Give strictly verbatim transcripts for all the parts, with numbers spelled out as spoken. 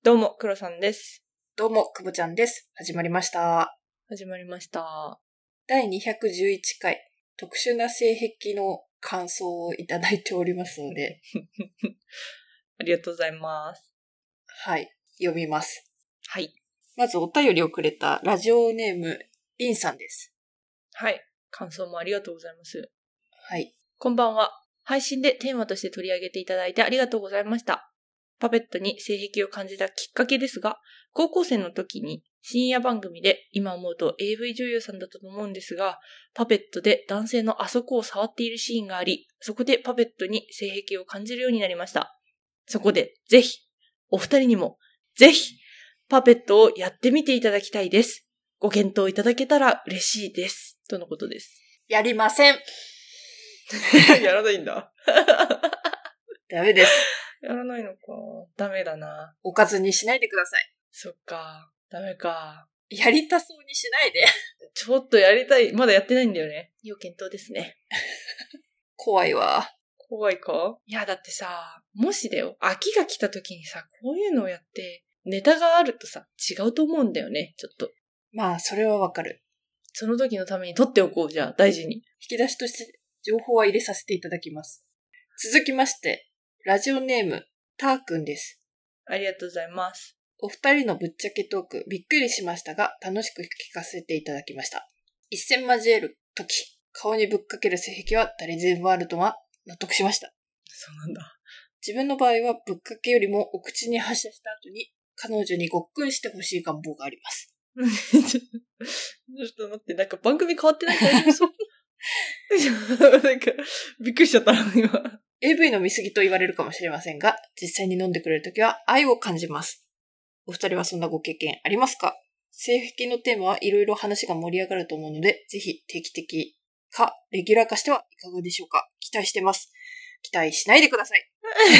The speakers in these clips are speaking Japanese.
どうも、黒さんです。 どうも、くぼちゃんです。始まりました。 始まりました。 だいにひゃくじゅういちかい、特殊な性癖の感想をいただいておりますので。 ありがとうございます。 はい、読みます。 はい。 まずお便りをくれたラジオネーム、りんさんです。 はい。感想もありがとうございます。 はい。 こんばんは。配信でテーマとして取り上げていただいてありがとうございました。パペットに性癖を感じたきっかけですが、高校生の時に深夜番組で今思うと エーブイ 女優さんだったと思うんですが、パペットで男性のあそこを触っているシーンがあり、そこでパペットに性癖を感じるようになりました。そこでぜひ、お二人にもぜひ、パペットをやってみていただきたいです。ご検討いただけたら嬉しいです。とのことです。 やりません。 やらないんだ。 ダメです。 やらないのか。ダメだな。 おかずにしないでください。 そっか。ダメか。 やりたそうにしないで。 ちょっとやりたい。まだやってないんだよね。要検討ですね。 怖いわ。 怖いか？いや、だってさ、もしだよ、秋が来た時にさ、こういうのをやって、ネタがあるとさ、違うと思うんだよね、ちょっと。 まあ、それはわかる。 その時のために取っておこう、じゃあ、大事に。 引き出しとして情報は入れさせていただきます。続きまして、ラジオネーム、たーくんです。 ありがとうございます。 お二人のぶっちゃけトーク、びっくりしましたが、楽しく聞かせていただきました。一戦交えるとき、顔にぶっかける性癖は誰でもあるとは納得しました。 そうなんだ。 自分の場合はぶっかけよりもお口に発射した後に、彼女にごっくんしてほしい願望があります。 ちょっと待って、なんか番組変わってない大丈夫そうなんか、びっくりしちゃったな、今。 エーブイ の見過ぎと言われるかもしれませんが、実際に飲んでくれるときは愛を感じます。お二人はそんなご経験ありますか？性癖のテーマはいろいろ話が盛り上がると思うので、ぜひ定期的かレギュラー化してはいかがでしょうか？期待してます。期待しないでください。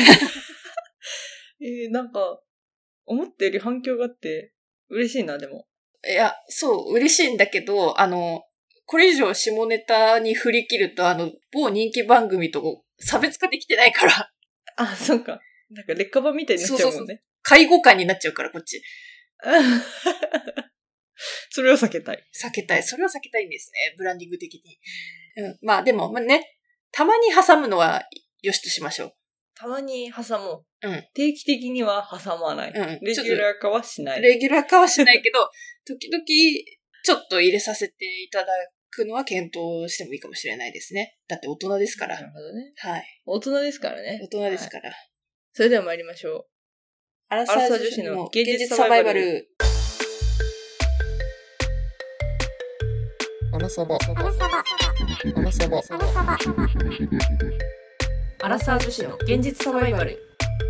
えー、なんか、思ったより反響があって嬉しいな、でも。 いや、そう、嬉しいんだけど、あの、これ以上下ネタに振り切ると、あの、某人気番組と差別化できてないから。 あ、そうか。なんか劣化版みたいになっちゃうもんね。そうそうそう、 介護官になっちゃうから、こっち。 それを避けたい。 避けたい。それを避けたいんですね。ブランディング的に。うん、まあでも、まあね、たまに挟むのはよしとしましょう。 たまに挟もう。うん。 定期的には挟まない。うん。レギュラー化はしない。 レギュラー化はしないけど、時々ちょっと入れさせていただくのは検討してもいいかもしれないですね。だって大人ですから。 なるほどね。 はい。 大人ですからね。 大人ですから。はい、 それでは参りましょう。 アラサー女子の現実サバイバル。 アラサバ。アラサバ。アラサバ。アラサバ。 アラサー女子の現実サバイバル。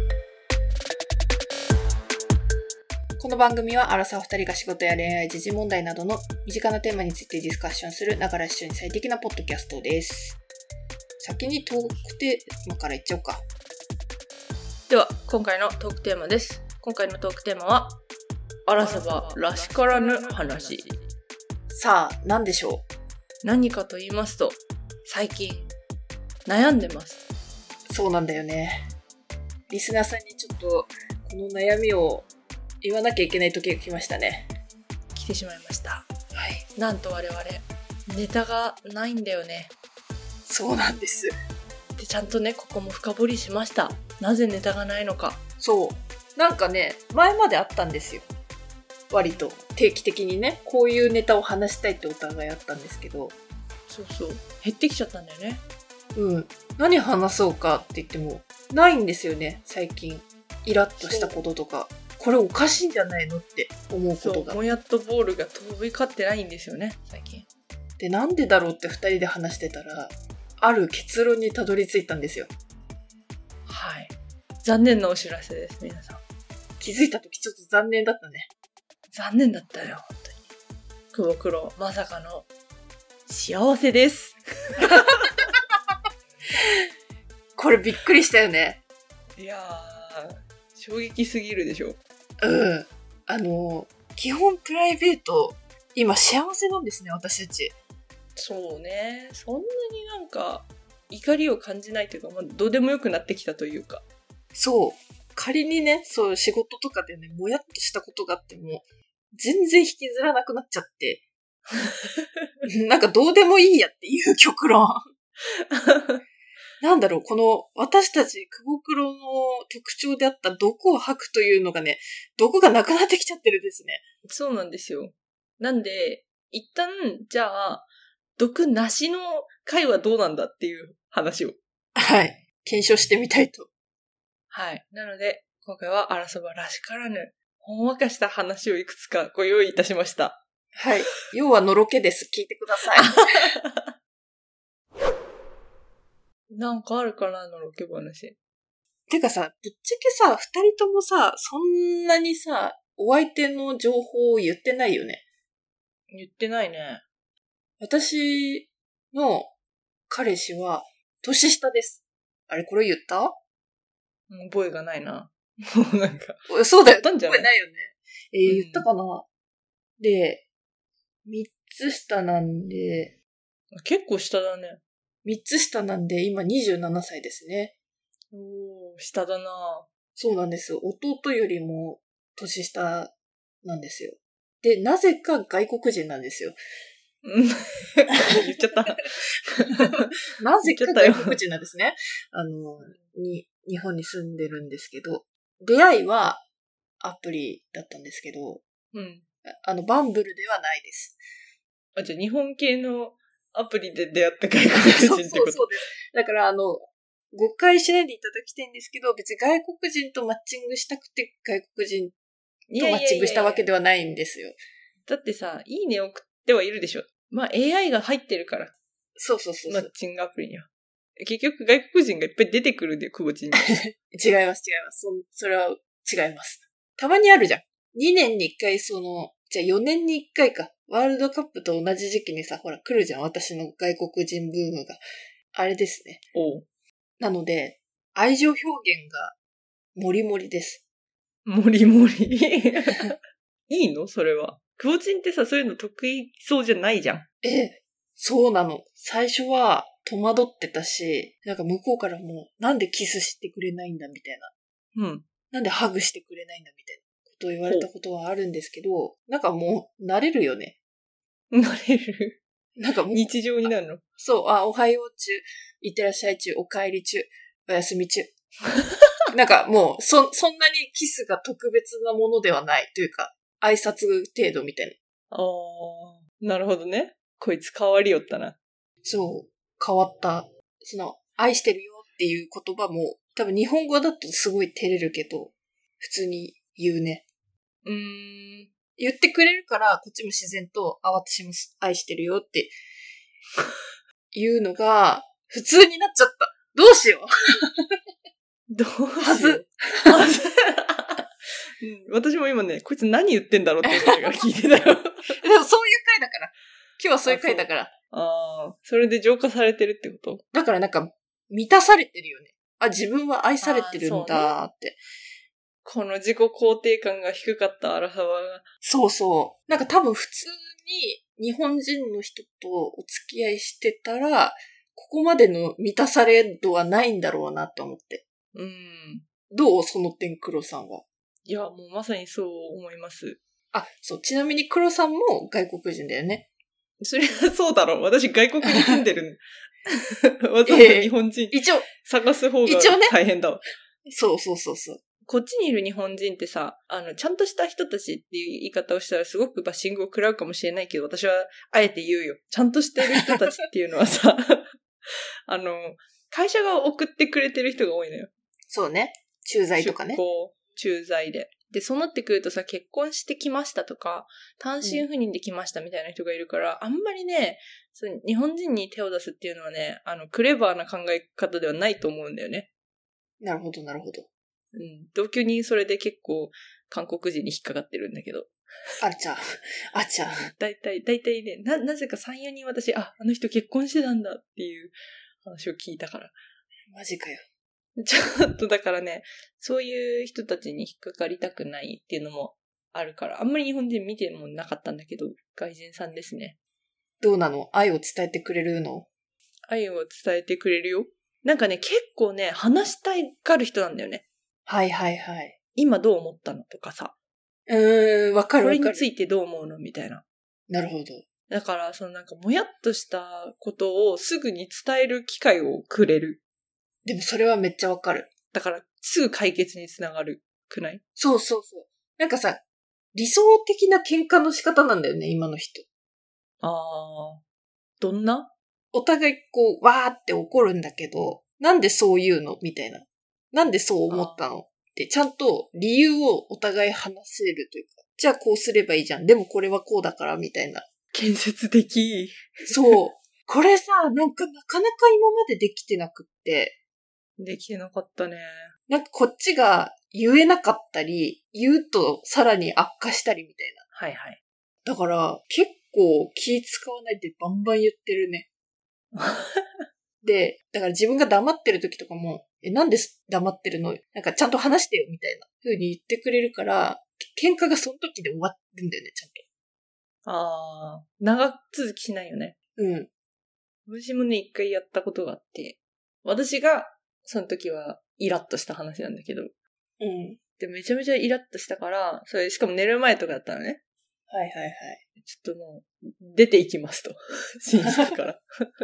この番組はアラサー二人が仕事や恋愛、時事問題などの身近なテーマについてディスカッションするながら視聴に最適なポッドキャストです。先にトークテーマからいっちゃおうか。 では今回のトークテーマです。今回のトークテーマはアラサバらしからぬ話。 さあ何でしょう。 何かと言いますと、最近悩んでます。 そうなんだよね。リスナーさんにちょっとこの悩みを言わなきゃいけない時が来ましたね。 来てしまいました。 はい。 なんと我々ネタがないんだよね。 そうなんです。 でちゃんとねここも深掘りしました。なぜネタがないのか。 そう。なんかね前まであったんですよ。割と定期的にねこういうネタを話したいってお互いあったんですけど。 そうそう。減ってきちゃったんだよね。 うん。何話そうかって言ってもないんですよね最近。イラッとしたこととか。これおかしいんじゃないのって思うことが。 そう、もやっとボールが飛び交ってないんですよね、最近。 で、なんでだろうって二人で話してたら、ある結論にたどり着いたんですよ。 はい。残念なお知らせです、皆さん。 気づいたときちょっと残念だったね。 残念だったよ、本当に。くぼくろ、まさかの幸せです。 これびっくりしたよね。 いやー、衝撃すぎるでしょ。 うん。あの、基本プライベート、今幸せなんですね、私たち。 そうね。そんなになんか、怒りを感じないというか、まあ、どうでもよくなってきたというか。 そう。 仮にね、そう仕事とかでね、もやっとしたことがあっても、全然引きずらなくなっちゃって、なんかどうでもいいやっていう極論。なんだろう、この私たち久保黒の特徴であった毒を吐くというのがね、毒がなくなってきちゃってるですね。 そうなんですよ。なんで、一旦、じゃあ、毒なしの回はどうなんだっていう話を。 はい。検証してみたいと。 はい。なので、今回は荒そばらしからぬ、ほんわかした話をいくつかご用意いたしました。 はい。要はのろけです。聞いてください。 なんかあるかな、のろけ話。 てかさ、ぶっちゃけさ、二人ともさ、そんなにさ、お相手の情報を言ってないよね。 言ってないね。 私の彼氏は年下です。あれ、これ言った？ 覚えがないな。もうなんか。 そうだよ。 言ったんじゃない？ 覚えないよね。えー、言ったかな、うん、で、三つ下なんで。 結構下だね。 三つ下なんで、今にじゅうななさいですね。 おー、下だな。 そうなんです。弟よりも年下なんですよ。で、なぜか外国人なんですよ。 言っちゃった。 なぜか外国人なんですね。あの、に、日本に住んでるんですけど、出会いはアプリだったんですけど、 うん。 あの、バンブルではないです。 あ、じゃあ日本系のアプリで出会った外国人ってこと？そうそうそうです。だから、あの、誤解しないでいただきたいんですけど、別に外国人とマッチングしたくて外国人とマッチングしたわけではないんですよ。 いやいやいやいや、だってさ、いいね送ってはいるでしょ。まあ エーアイ が入ってるから。 そうそうそうそう。 マッチングアプリには。結局外国人がいっぱい出てくるんだよ、久保地に。 違います違います。そ、それは違います。たまにあるじゃん。にねんにいっかいその、じゃあよねんにいっかいか。ワールドカップと同じ時期にさ、ほら来るじゃん。私の外国人ブームが。あれですね。 おう。 なので、愛情表現がもりもりです。 もりもり。いいのそれは。久保人ってさ、そういうの得意そうじゃないじゃん。 え、そうなの。最初は戸惑ってたし、なんか向こうからもなんでキスしてくれないんだみたいな。うん。 なんでハグしてくれないんだみたいなことを言われたことはあるんですけど、なんかもう慣れるよね。 慣れる。 なんかもう日常になるの。 そう、あ、おはよう中、いってらっしゃい中、お帰り中、おやすみ中。なんかもう、そ、そんなにキスが特別なものではないというか、挨拶程度みたいな。 ああ、なるほどね。こいつ変わりよったな。 そう、変わった。その、愛してるよっていう言葉も、多分日本語だとすごい照れるけど、普通に言うね。 うーん。 言ってくれるから、こっちも自然と、あ、私も愛してるよっていうのが、普通になっちゃった。どうしよう。 どうしよう。 はず。 はず。うん、私も今ね、こいつ何言ってんだろうって思いながら聞いてたよ。でもそういう回だから。今日はそういう回だから。 ああ、それで浄化されてるってこと？ だからなんか、満たされてるよね。あ、自分は愛されてるんだって。 この自己肯定感が低かったアラサバが。 そうそう。なんか多分普通に日本人の人とお付き合いしてたら、ここまでの満たされ度はないんだろうなと思って。 うん。 どうその点、黒さんは。 いや、もうまさにそう思います。 あ、そう。ちなみに黒さんも外国人だよね。 それはそうだろう。私外国に住んでる。わざわざ日本人一応探す方が大変だわ。 ね、そうそうそうそう。 こっちにいる日本人ってさ、あの、ちゃんとした人たちっていう言い方をしたらすごくバッシングを食らうかもしれないけど、私はあえて言うよ。ちゃんとしてる人たちっていうのはさ、あの、会社が送ってくれてる人が多いのよ。 そうね。駐在とかね。 出向、駐在で。で、そうなってくるとさ、結婚してきましたとか、単身赴任できましたみたいな人がいるから、うん、あんまりね、そう日本人に手を出すっていうのはね、あの、クレバーな考え方ではないと思うんだよね。 なるほど、なるほど。 うん。同居人それで結構韓国人に引っかかってるんだけど。 あちゃ。あちゃ。 だいたい、だいたいね、な、なぜかさん、よにん私、あ、あの人結婚してたんだっていう話を聞いたから。 マジかよ。 ちょっとだからね、そういう人たちに引っかかりたくないっていうのもあるから、あんまり日本人見てもなかったんだけど、外人さんですね。 どうなの？愛を伝えてくれるの？ 愛を伝えてくれるよ。なんかね、結構ね、話したいがる人なんだよね。 はいはいはい。 今どう思ったのとかさ。 うーん、わかるわかる。 これについてどう思うのみたいな。 なるほど。 だから、そのなんか、もやっとしたことをすぐに伝える機会をくれる。 でもそれはめっちゃわかる。 だから、すぐ解決につながるくない？ そうそうそう。なんかさ、理想的な喧嘩の仕方なんだよね、今の人。 ああ。どんな？ お互いこう、わーって怒るんだけど、なんでそう言うのみたいな。なんでそう思ったのって、ちゃんと理由をお互い話せるというか、じゃあこうすればいいじゃん。でもこれはこうだからみたいな。 建設的。 そう。これさ、なんかなかなか今までできてなくって。 できてなかったね。 なんかこっちが言えなかったり、言うとさらに悪化したりみたいな。 はいはい。 だから結構気使わないでバンバン言ってるね。で、だから自分が黙ってる時とかも、え、なんで黙ってるの？なんかちゃんと話してよみたいな風に言ってくれるから、喧嘩がその時で終わってんだよね、ちゃんと。 ああ、長続きしないよね。 うん。 私もね、一回やったことがあって、私が、その時はイラッとした話なんだけど、 うん。 で、めちゃめちゃイラッとしたから、それ、しかも寝る前とかだったのね。 はいはいはい。 ちょっともう、出ていきますと。寝室から。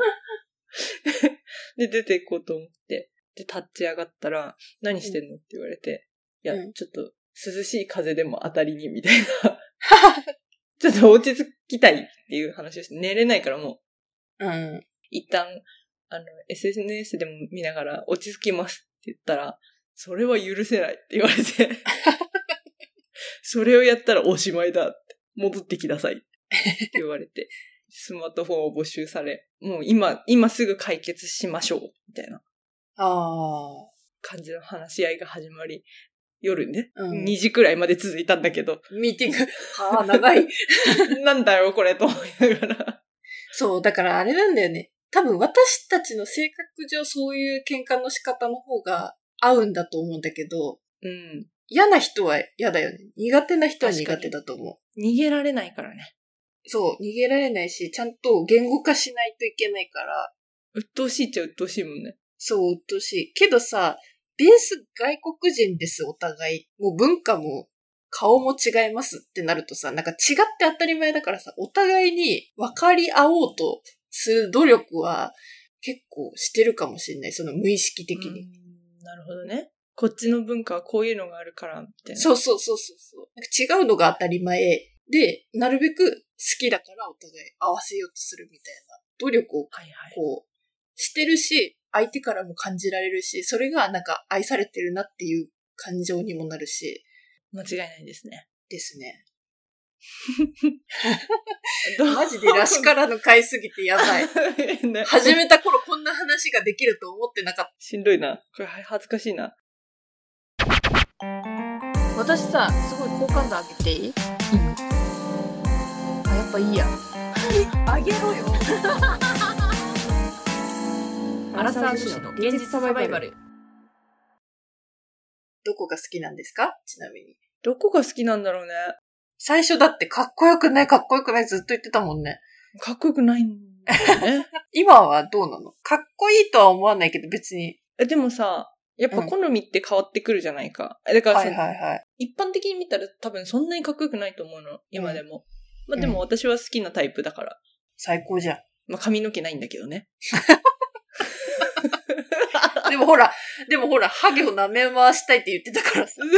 で、出ていこうと思って、で、立ち上がったら、何してんのって言われて、いや、 うん、 ちょっと、涼しい風でも当たりに、みたいな。ちょっと落ち着きたいっていう話をして、寝れないからもう。うん。 一旦、あの、エスエヌエス でも見ながら落ち着きますって言ったら、それは許せないって言われて、それをやったらおしまいだって、戻ってきなさいって言われて、スマートフォンを没収され、もう今、今すぐ解決しましょう、みたいな。 ああ。 感じの話し合いが始まり、夜ね、うん、にじくらいまで続いたんだけど。 ミーティング。はあ、長い。 なんだよ、これ、と思いながら。 そう、だからあれなんだよね。多分私たちの性格上そういう喧嘩の仕方の方が合うんだと思うんだけど、 うん。 嫌な人は嫌だよね。苦手な人は苦手だと思う。 逃げられないからね。 そう、逃げられないし、ちゃんと言語化しないといけないから。 鬱陶しいっちゃ鬱陶しいもんね。 そう、鬱陶しい。けどさ、ベース外国人です、お互い。もう文化も顔も違いますってなるとさ、なんか違って当たり前だからさ、お互いに分かり合おうとする努力は結構してるかもしれない。その無意識的に。 うん、なるほどね。こっちの文化はこういうのがあるから、みたいな。 そうそうそうそうそう。なんか違うのが当たり前で、なるべく好きだからお互い合わせようとするみたいな努力をこう、はいはい、してるし、相手からも感じられるし、それがなんか愛されてるなっていう感情にもなるし。 間違いないですね。 ですね。マジでらしからぬ買いすぎてやばい。始めた頃こんな話ができると思ってなかった。 しんどいな。これ恥ずかしいな。 私さ、すごい好感度上げていい？いいよ。あ、やっぱいいや。あげろよ。アラサー女子の現実サバイバル。どこが好きなんですか？ちなみに。 どこが好きなんだろうね。 最初だってかっこよくないかっこよくないずっと言ってたもんね。 かっこよくないんだよね。 今はどうなの？かっこいいとは思わないけど別に。 え、でもさ、やっぱ好みって変わってくるじゃないか。うん、だからさ、 はいはいはい、 一般的に見たら多分そんなにかっこよくないと思うの。今でも。うん、まあでも私は好きなタイプだから。 最高じゃん。 まあ髪の毛ないんだけどね。 でもほら、でもほら、ハゲを舐め回したいって言ってたからさ。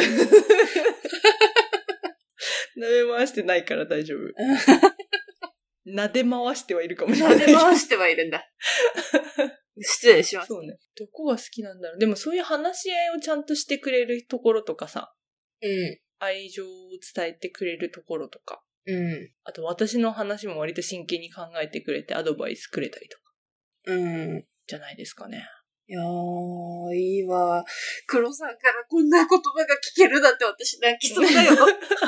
舐め回してないから大丈夫。撫で回してはいるかもしれない。 撫で回してはいるんだ。失礼します。 そうね。どこが好きなんだろう。でもそういう話し合いをちゃんとしてくれるところとかさ。 うん。 愛情を伝えてくれるところとか。 うん。 あと私の話も割と真剣に考えてくれてアドバイスくれたりとか。 うん。 じゃないですかね。 いやー、いいわ。黒さんからこんな言葉が聞けるだって私泣きそうだよ。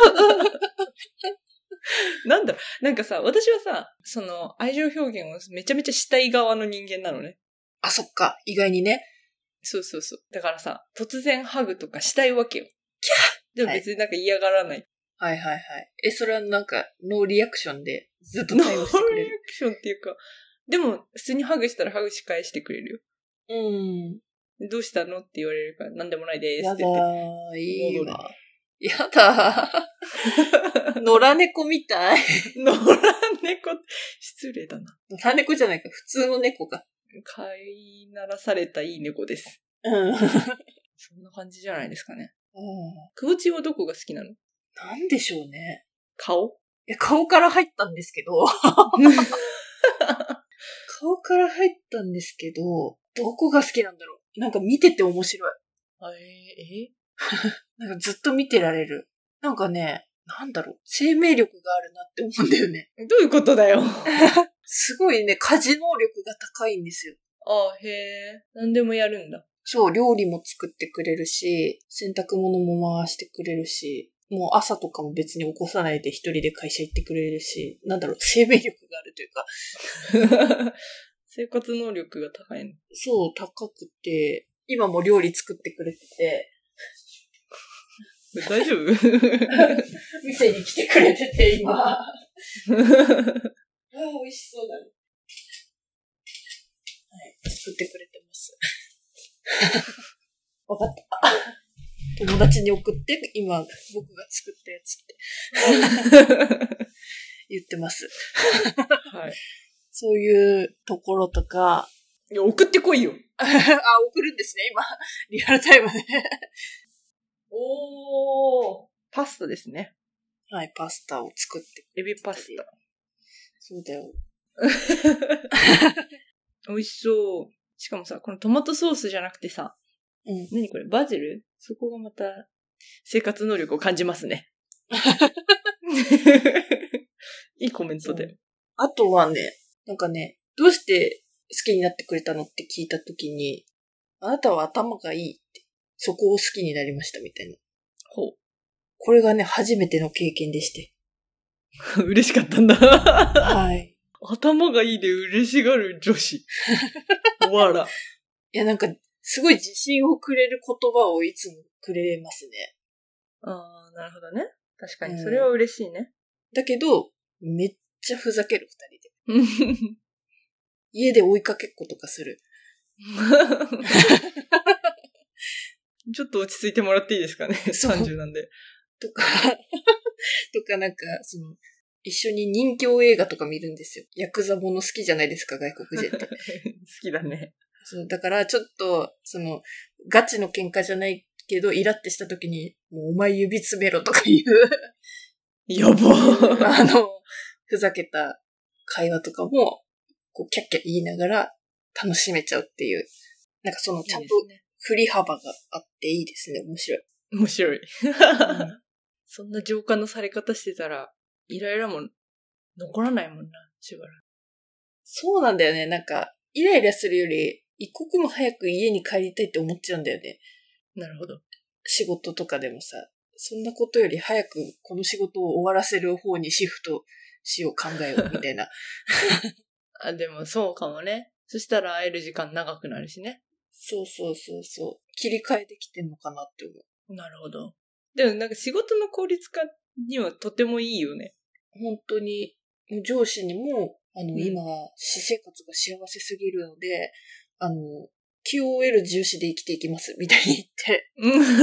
なんだろう、なんかさ、私はさ、その愛情表現をめちゃめちゃしたい側の人間なのね。 あ、そっか。意外にね。 そうそうそう。だからさ、突然ハグとかしたいわけよ。キャーでも別になんか嫌がらない。 はいはいはい。え、それはなんか、ノーリアクションでずっと対応してくれる。 ノーリアクションっていうか、でも普通にハグしたらハグし返してくれるよ。 うん。 どうしたのって言われるから、なんでもないですやって言って。 だー、いいわ。やだー。野良猫みたい。 野良猫、失礼だな。 野良猫じゃないか、普通の猫か。 飼いならされたいい猫です。 うん。 そんな感じじゃないですかね。 うん、 くぼちんはどこが好きなの？ なんでしょうね。 顔？ いや、顔から入ったんですけど。顔から入ったんですけど、どこが好きなんだろう。なんか見てて面白い。 あえー、えなんかずっと見てられる。なんかね、なんだろう。生命力があるなって思うんだよね。 どういうことだよ。 すごいね、家事能力が高いんですよ。 あへえ。何でもやるんだ。 そう、料理も作ってくれるし、洗濯物も回してくれるし、もう朝とかも別に起こさないで一人で会社行ってくれるし、なんだろう、生命力があるというか。 生活能力が高いの。 そう、高くて、今も料理作ってくれてて。 大丈夫？ 店に来てくれてて、今。ああ、美味しそうだね。はい、作ってくれてます。わかった。友達に送って、今、僕が作ったやつって言ってます。はい。そういうところとか。 いや、送ってこいよ。 あ、送るんですね、今。リアルタイムで。 おー。パスタですね。 はい、パスタを作って。 エビパスタ。 そうだよ。 美味しそう。しかもさ、このトマトソースじゃなくてさ、うん、何これバジル？そこがまた生活能力を感じますね。いいコメントで。 あとはね、なんかね、どうして好きになってくれたのって聞いたときに、あなたは頭がいいって、そこを好きになりましたみたいな。 ほう。 これがね、初めての経験でして。 嬉しかったんだ。 はい。 頭がいいで嬉しがる女子。わら。 いや、なんか、すごい自信をくれる言葉をいつもくれますね。 ああ、なるほどね。確かに、それは嬉しいね。うん、 だけど、めっちゃふざける二人で。家で追いかけっことかする。 ちょっと落ち着いてもらっていいですかね。さんじゅうなんで。 とか、とかなんか、その、一緒に人形映画とか見るんですよ。ヤクザもの好きじゃないですか、外国人って。好きだね。 そう、だからちょっと、その、ガチの喧嘩じゃないけど、イラってした時に、もうお前指詰めろとか言う。 やばあの、ふざけた会話とかも、こう、キャッキャ言いながら楽しめちゃうっていう。なんかその、ちゃんと振り幅があっていいですね。面白い。 面白い。うん、そんな浄化のされ方してたら、イライラも残らないもんな、しばらく。 そうなんだよね。なんか、イライラするより、一刻も早く家に帰りたいって思っちゃうんだよね。 なるほど。 仕事とかでもさ、そんなことより早くこの仕事を終わらせる方にシフトしよう考えようみたいな。 あ、でもそうかもね。そしたら会える時間長くなるしね。 そうそうそうそう。切り替えできてんのかなって思う。 なるほど。でもなんか仕事の効率化にはとてもいいよね。 本当に、上司にも、あの、うん、今、私生活が幸せすぎるので、あの、キューオーエル 重視で生きていきます、みたいに言って。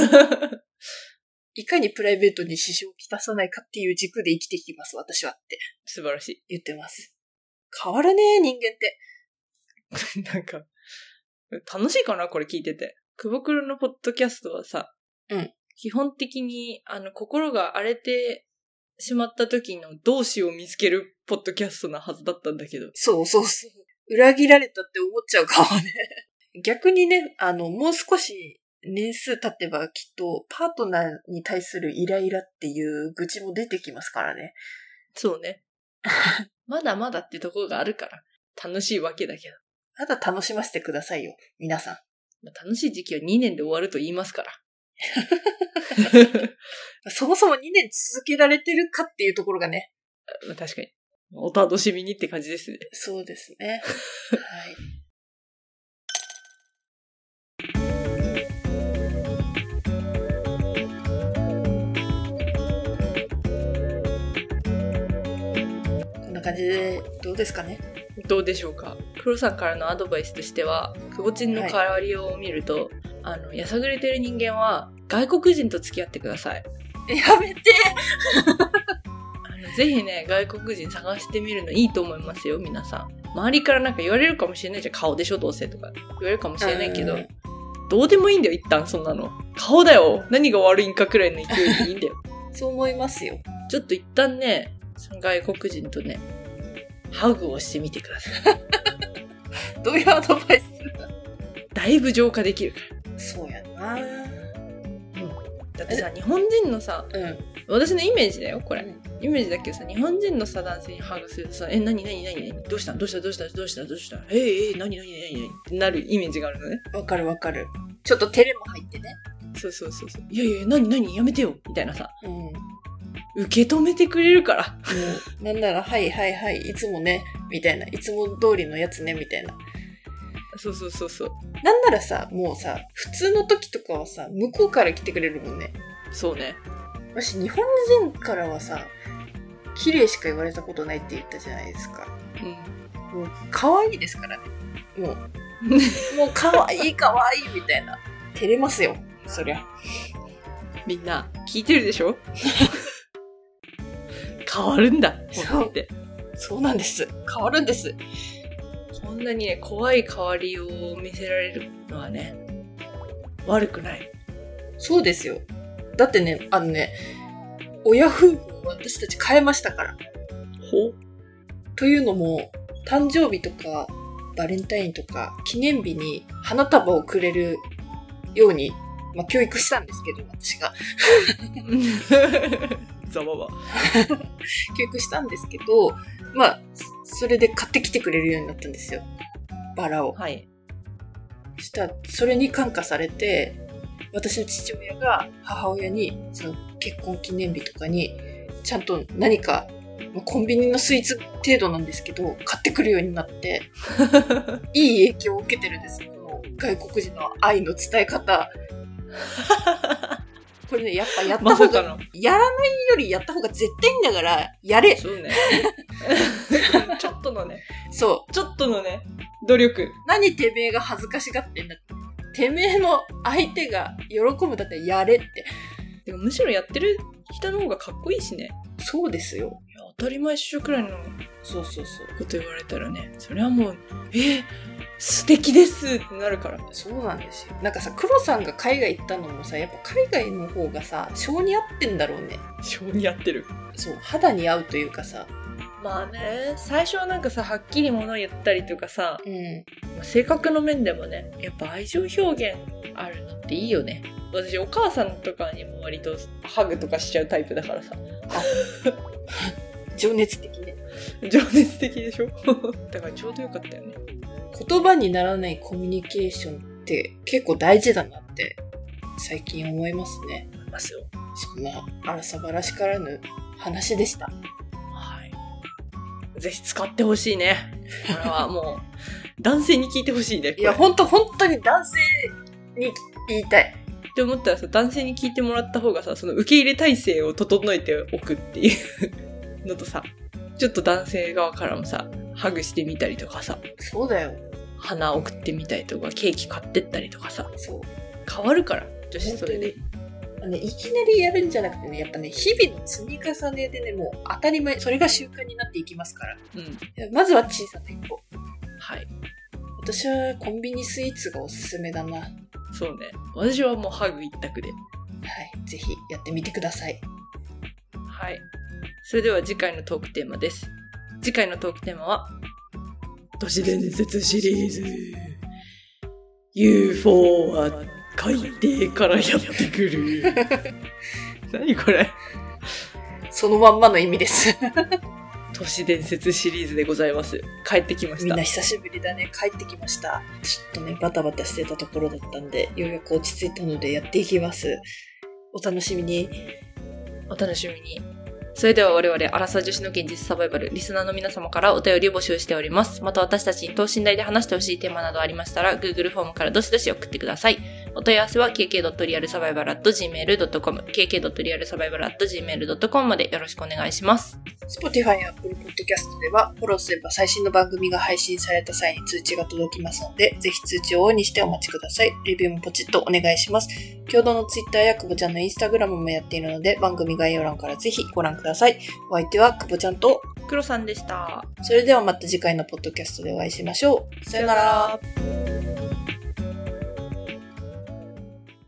いかにプライベートに支障をきたさないかっていう軸で生きていきます、私はって。 素晴らしい。 言ってます。変わるね、人間って。 なんか、楽しいかなこれ聞いてて。くぼくろのポッドキャストはさ、 うん。 基本的に、あの、心が荒れてしまった時の同志を見つけるポッドキャストなはずだったんだけど。 そうそうそう。裏切られたって思っちゃうかもね。逆にね、あの、もう少し年数経てばきっとパートナーに対するイライラっていう愚痴も出てきますからね。 そうね。まだまだってところがあるから楽しいわけだけど。 まだ楽しませてくださいよ、皆さん。 楽しい時期はにねんで終わると言いますから。 そもそもにねん続けられてるかっていうところがね。 確かに。お楽しみにって感じですね。 そうですね。はい。こんな感じでどうですかね。 どうでしょうか。黒さんからのアドバイスとしては、くぼちんの変わりを見ると、はい、あの、やさぐれてる人間は外国人と付き合ってください。 やめてあのぜひね、外国人探してみるのいいと思いますよ、皆さん。周りからなんか言われるかもしれないじゃん。顔でしょ、どうせとか。言われるかもしれないけど、どうでもいいんだよ、一旦そんなの。顔だよ。何が悪いんかくらいの勢いでいいんだよ。 そう思いますよ。 ちょっと一旦ね、その外国人とね、ハグをしてみてください。 どういうアドバイスするの？ だいぶ浄化できるから。 そうやな。うん。 だってさ、日本人のさ、うん、私のイメージだよ、これ。うん、イメージだけどさ、日本人のさ、男性にハグするとさ、え、なになになになにどうしたどうしたどうしたどうしたどうしたえー、えー、なになになになにってなるイメージがあるのね。 わかるわかる。ちょっと照れも入ってね。 そうそうそうそう。いやいや、なになにやめてよみたいなさ。うん。受け止めてくれるから。 うん。なんなら、はいはいはい、いつもね、みたいな。いつも通りのやつね、みたいな。 そうそうそうそう。 なんならさ、もうさ、普通の時とかはさ、向こうから来てくれるもんね。 そうね。 私、日本人からはさ、綺麗しか言われたことないって言ったじゃないですか。うん。もう、可愛いですからね。もう、もう可愛い可愛いみたいな。照れますよ、そりゃ。 みんな、聞いてるでしょ？変わるんだ、 そう。そうなんです。変わるんです。 こんなにね、怖い変わりを見せられるのはね、悪くない。 そうですよ。だってね、あのね、親夫婦を私たち変えましたから。 ほ？ というのも、誕生日とか、バレンタインとか、記念日に花束をくれるように、まあ、教育したんですけど、私が。 ざわわ。 教育したんですけど、まあ、それで買ってきてくれるようになったんですよ。バラを。 はい。 そしたら、それに感化されて、私の父親が母親に、その結婚記念日とかに、ちゃんと何か、コンビニのスイーツ程度なんですけど、買ってくるようになって、いい影響を受けてるんですよ。この外国人の愛の伝え方。これね、やっぱやった方が、ま、やらないよりやった方が絶対いいんだから、やれ。 そうね。ちょっとのね。 そう。 ちょっとのね、努力。 何てめえが恥ずかしがってんだって。てめえの相手が喜ぶだったらやれって。 でもむしろやってる人の方がかっこいいしね。 そうですよ。 いや当たり前っしょくらいのそうそうそうこと言われたらね、それはもう、えー、素敵ですってなるから。 そうなんですよ。なんかさ、黒さんが海外行ったのもさ、やっぱ海外の方がさ、性に合ってんだろうね。 性に合ってる。 そう、肌に合うというかさ。 まあね、最初はなんかさ、はっきり物言ったりとかさ、 うん、 性格の面でもね、やっぱ愛情表現あるのっていいよね。私お母さんとかにも割とハグとかしちゃうタイプだからさ。あ情熱的ね。 情熱的でしょだからちょうどよかったよね。 言葉にならないコミュニケーションって結構大事だなって最近思いますね。 思いますよ。 そんな荒さばらしからぬ話でした。 はい。ぜひ使ってほしいね。これはもう男性に聞いてほしいね。 いやほんとほんとに男性に言いたい。 って思ったらさ、男性に聞いてもらった方がさ、その受け入れ体制を整えておくっていうのとさ、ちょっと男性側からもさ、ハグしてみたりとかさ、 そうだよ。 花送ってみたりとか、ケーキ買ってったりとかさ、 そう。 変わるから、女子それで。 あのね、いきなりやるんじゃなくてね、やっぱね、日々の積み重ねでね、もう当たり前、それが習慣になっていきますから。 うん。 まずは小さな一歩。 はい。 私はコンビニスイーツがおすすめだな。 そうね。私はもうハグ一択で。はい。ぜひやってみてください。 はい。それでは次回のトークテーマです。次回のトークテーマは、都市伝説シリーズ。ユーフォー は海底からやってくる。何これ？ そのまんまの意味です。 都市伝説シリーズでございます。帰ってきました。 みんな久しぶりだね。帰ってきました。ちょっとね、バタバタしてたところだったんで、ようやく落ち着いたのでやっていきます。お楽しみに。 お楽しみに。それでは我々、アラサー女子の現実サバイバル、リスナーの皆様からお便りを募集しております。また私たちに等身大で話してほしいテーマなどありましたら、Google フォームからどしどし送ってください。 お問い合わせは ケーケードットリアルサバイバルアットジーメールドットコム、ケーケードットリアルサバイバルアットジーメールドットコム までよろしくお願いします。 Spotify や Apple Podcast ではフォローすれば最新の番組が配信された際に通知が届きますので、ぜひ通知をオンにしてお待ちください。レビューもポチッとお願いします。共同の Twitter やくぼちゃんの Instagram もやっているので、番組概要欄からぜひご覧ください。お相手はくぼちゃんとクロさんでした。 それではまた次回のポッドキャストでお会いしましょう。さよなら。